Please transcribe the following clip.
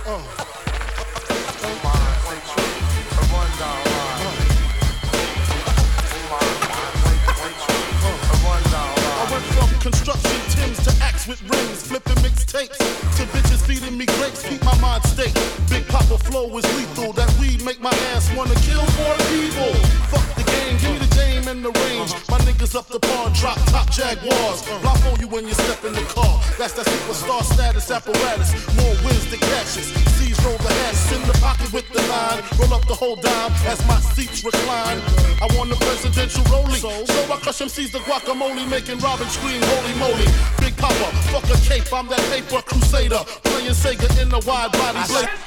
I went from construction Timbs to axe with rings, flipping mixtapes to bitches feeding me grapes, keep my mind state. Big Papa flow is lethal, that weed make my ass wanna kill more people. Fuck the game, give me the game and the range. My niggas up the pawn, drop top Jaguars. Block on you when you step in the car. That's that superstar status apparatus. More wins than cashes. C's roll the hash in the pocket with the line. Roll up the whole dime as my seats recline. I want the presidential rolling, so I crush MCs the guacamole, making Robin scream, holy moly. Big Papa, fuck a cape, I'm that paper crusader, playing Sega in the wide body blade.